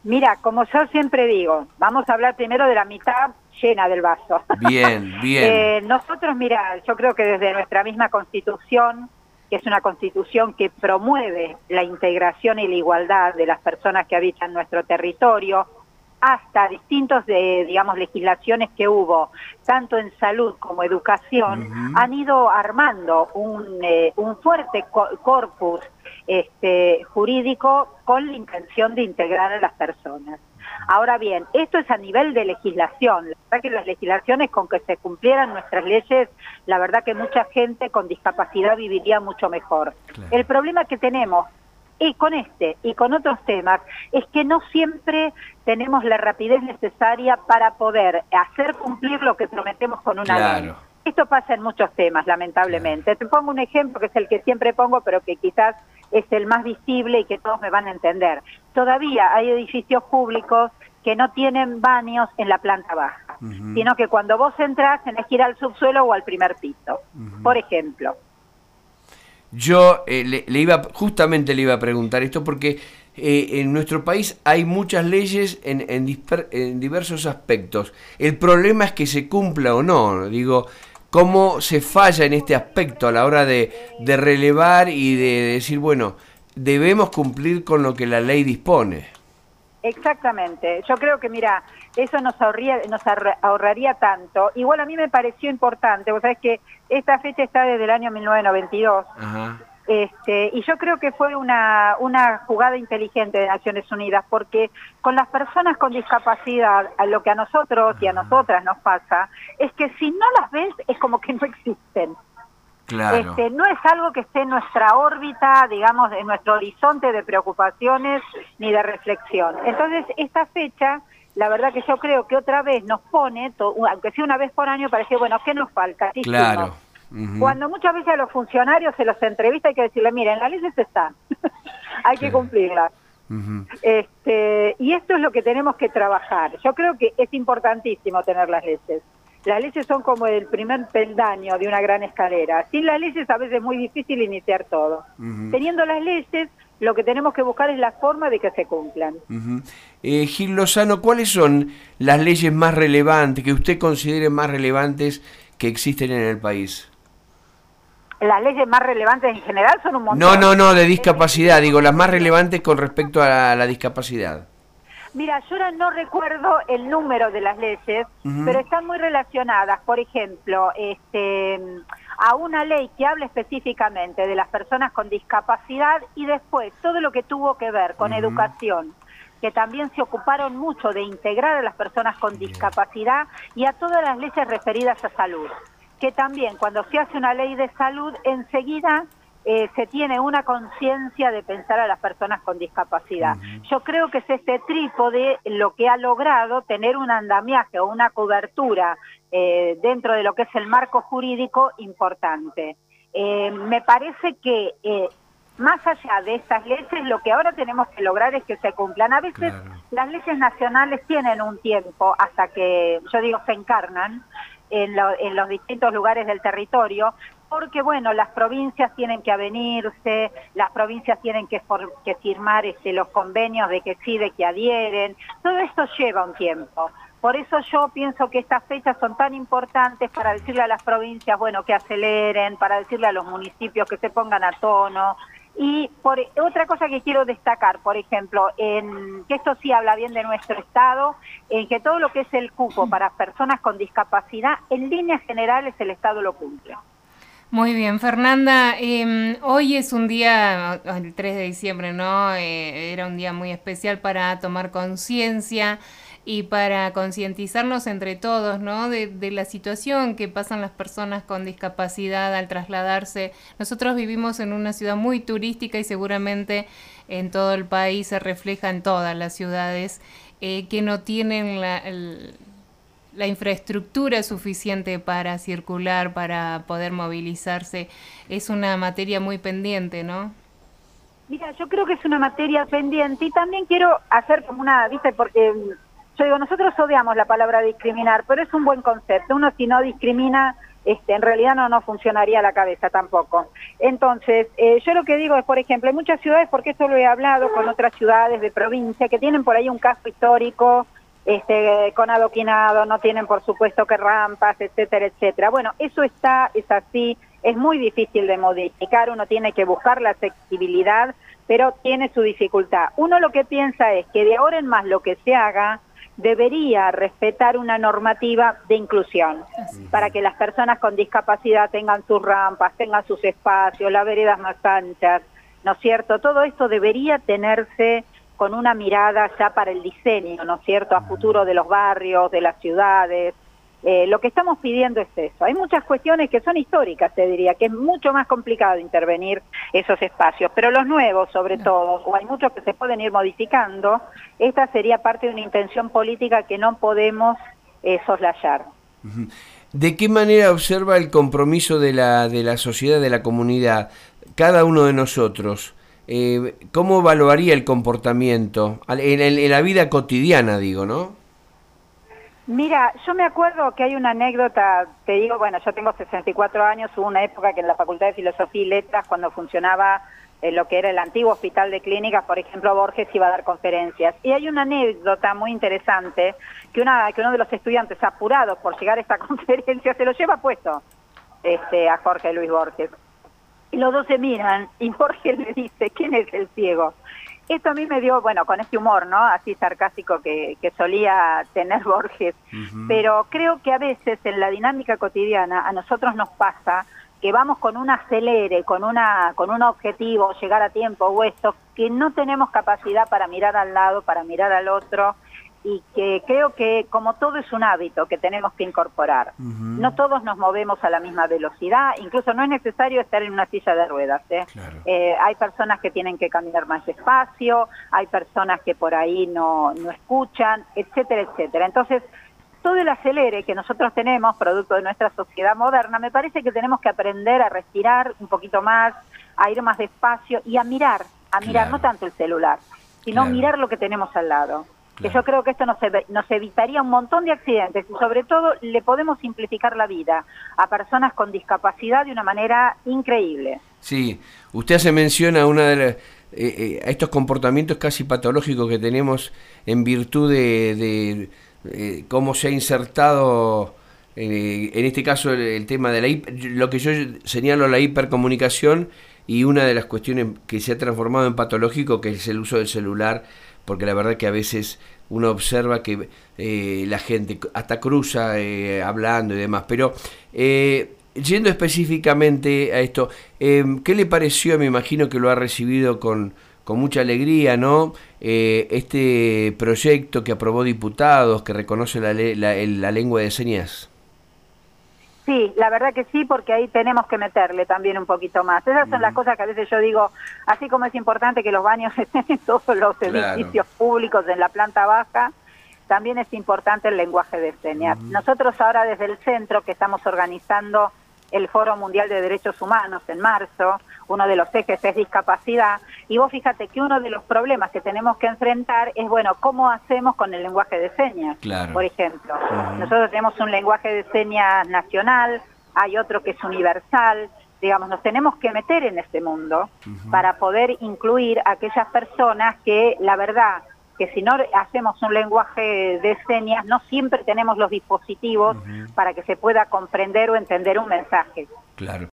Mira, como yo siempre digo, vamos a hablar primero de la mitad llena del vaso. Bien, bien. Nosotros, mira, yo creo que desde nuestra misma Constitución, que es una Constitución que promueve la integración y la igualdad de las personas que habitan nuestro territorio, hasta distintos, digamos, legislaciones que hubo, tanto en salud como educación, han ido armando un fuerte corpus jurídico con la intención de integrar a las personas. Ahora bien, esto es a nivel de legislación. La verdad que las legislaciones, con que se cumplieran nuestras leyes, la verdad que mucha gente con discapacidad viviría mucho mejor. Claro. El problema que tenemos y con este y con otros temas es que no siempre tenemos la rapidez necesaria para poder hacer cumplir lo que prometemos con una ley. Esto pasa en muchos temas, lamentablemente. Te pongo un ejemplo que es el que siempre pongo, pero que quizás es el más visible y que todos me van a entender. Todavía hay edificios públicos que no tienen baños en la planta baja, sino que cuando vos entrás tenés que ir al subsuelo o al primer piso, por ejemplo. Yo justamente le iba a preguntar esto porque en nuestro país hay muchas leyes en diversos aspectos. El problema es que se cumpla o no. Digo, ¿cómo se falla en este aspecto a la hora de relevar y de decir, bueno, debemos cumplir con lo que la ley dispone? Exactamente. Yo creo que, mira, eso nos ahorraría tanto. Igual a mí me pareció importante. Vos sabés que esta fecha está desde el año 1992. Ajá. Y yo creo que fue una jugada inteligente de Naciones Unidas, porque con las personas con discapacidad, a lo que a nosotros y a nosotras nos pasa, es que si no las ves, es como que no existen. Claro. No es algo que esté en nuestra órbita, digamos, en nuestro horizonte de preocupaciones ni de reflexión. Entonces, esta fecha, la verdad que yo creo que otra vez nos pone, aunque sea una vez por año, para decir, bueno, ¿qué nos falta? ¿Qué claro. Cuando muchas veces a los funcionarios se los entrevista hay que decirle, miren, las leyes están, hay que cumplirlas. Y esto es lo que tenemos que trabajar. Yo creo que es importantísimo tener las leyes. Las leyes son como el primer peldaño de una gran escalera. Sin las leyes a veces es muy difícil iniciar todo. Teniendo las leyes, lo que tenemos que buscar es la forma de que se cumplan. Gil Lozano, ¿cuáles son las leyes más relevantes, que usted considere más relevantes que existen en el país? Las leyes más relevantes en general son un montón. No, de discapacidad, digo, las más relevantes con respecto a la discapacidad. Mira, yo ahora no recuerdo el número de las leyes, pero están muy relacionadas, por ejemplo, a una ley que habla específicamente de las personas con discapacidad y después todo lo que tuvo que ver con educación, que también se ocuparon mucho de integrar a las personas con discapacidad y a todas las leyes referidas a salud, que también cuando se hace una ley de salud enseguida se tiene una conciencia de pensar a las personas con discapacidad. Yo creo que es este trípode lo que ha logrado tener un andamiaje o una cobertura dentro de lo que es el marco jurídico importante. Me parece que más allá de estas leyes, lo que ahora tenemos que lograr es que se cumplan. A veces las leyes nacionales tienen un tiempo hasta que, yo digo, se encarnan en los distintos lugares del territorio, porque bueno, las provincias tienen que avenirse, las provincias tienen que firmar los convenios de que sí, de que adhieren, todo esto lleva un tiempo. Por eso yo pienso que estas fechas son tan importantes para decirle a las provincias, bueno, que aceleren, para decirle a los municipios que se pongan a tono. Y otra cosa que quiero destacar, por ejemplo, que esto sí habla bien de nuestro Estado, en que todo lo que es el cupo para personas con discapacidad, en líneas generales el Estado lo cumple. Muy bien, Fernanda, hoy es un día, el 3 de diciembre, ¿no? Era un día muy especial para tomar conciencia y para concientizarnos entre todos, ¿no? De la situación que pasan las personas con discapacidad al trasladarse. Nosotros vivimos en una ciudad muy turística y seguramente en todo el país se refleja en todas las ciudades que no tienen la infraestructura suficiente para circular, para poder movilizarse. Es una materia muy pendiente, ¿no? Mira, yo creo que es una materia pendiente y también quiero hacer como ¿viste? Porque yo digo, nosotros odiamos la palabra discriminar, pero es un buen concepto. Uno si no discrimina, en realidad no funcionaría la cabeza tampoco. Entonces, yo lo que digo es, por ejemplo, hay muchas ciudades, porque esto lo he hablado con otras ciudades de provincia, que tienen por ahí un casco histórico, con adoquinado, no tienen por supuesto que rampas, etcétera, etcétera. Bueno, eso es así, es muy difícil de modificar, uno tiene que buscar la accesibilidad, pero tiene su dificultad. Uno lo que piensa es que de ahora en más lo que se haga debería respetar una normativa de inclusión, para que las personas con discapacidad tengan sus rampas, tengan sus espacios, las veredas más anchas, ¿no es cierto? Todo esto debería tenerse con una mirada ya para el diseño, ¿no es cierto?, a futuro de los barrios, de las ciudades. Lo que estamos pidiendo es eso. Hay muchas cuestiones que son históricas, te diría, que es mucho más complicado intervenir esos espacios, pero los nuevos sobre todo, o hay muchos que se pueden ir modificando, esta sería parte de una intención política que no podemos soslayar. ¿De qué manera observa el compromiso de la sociedad, de la comunidad, cada uno de nosotros? ¿Cómo evaluaría el comportamiento en la vida cotidiana, digo, no? Mira, yo me acuerdo que hay una anécdota, te digo, bueno, yo tengo 64 años, hubo una época que en la Facultad de Filosofía y Letras, cuando funcionaba lo que era el antiguo hospital de clínicas, por ejemplo, Borges iba a dar conferencias. Y hay una anécdota muy interesante, que uno de los estudiantes apurados por llegar a esta conferencia se lo lleva puesto a Jorge Luis Borges. Y los dos se miran y Borges le dice, ¿quién es el ciego? Esto a mí me dio, bueno, con este humor, ¿no?, así sarcástico que solía tener Borges, pero creo que a veces en la dinámica cotidiana a nosotros nos pasa que vamos con un acelere, con un objetivo, llegar a tiempo o esto, que no tenemos capacidad para mirar al lado, para mirar al otro, y que creo que como todo es un hábito que tenemos que incorporar. No todos nos movemos a la misma velocidad, incluso no es necesario estar en una silla de ruedas. Claro. Hay personas que tienen que caminar más despacio, hay personas que por ahí no escuchan, etcétera, etcétera. Entonces, todo el acelere que nosotros tenemos, producto de nuestra sociedad moderna, me parece que tenemos que aprender a respirar un poquito más, a ir más despacio y a mirar, claro, no tanto el celular, sino claro, mirar lo que tenemos al lado. Claro. Que yo creo que esto nos evitaría un montón de accidentes y sobre todo le podemos simplificar la vida a personas con discapacidad de una manera increíble. Sí, usted hace mención a una de a estos comportamientos casi patológicos que tenemos en virtud de cómo se ha insertado en este caso el tema de lo que yo señalo, la hipercomunicación, y una de las cuestiones que se ha transformado en patológico, que es el uso del celular, porque la verdad que a veces uno observa que la gente hasta cruza hablando y demás. Pero yendo específicamente a esto, ¿qué le pareció? Me imagino que lo ha recibido con mucha alegría, ¿no? Este proyecto que aprobó diputados, que reconoce la lengua de señas. Sí, la verdad que sí, porque ahí tenemos que meterle también un poquito más. Esas son las cosas que a veces yo digo, así como es importante que los baños estén en todos los edificios públicos, en la planta baja, también es importante el lenguaje de señas. Nosotros ahora desde el centro, que estamos organizando el Foro Mundial de Derechos Humanos en marzo, uno de los ejes es discapacidad, y vos fíjate que uno de los problemas que tenemos que enfrentar es, bueno, ¿cómo hacemos con el lenguaje de señas? Claro. Por ejemplo, nosotros tenemos un lenguaje de señas nacional, hay otro que es universal, digamos, nos tenemos que meter en este mundo para poder incluir a aquellas personas que, la verdad, que si no hacemos un lenguaje de señas, no siempre tenemos los dispositivos para que se pueda comprender o entender un mensaje. Claro.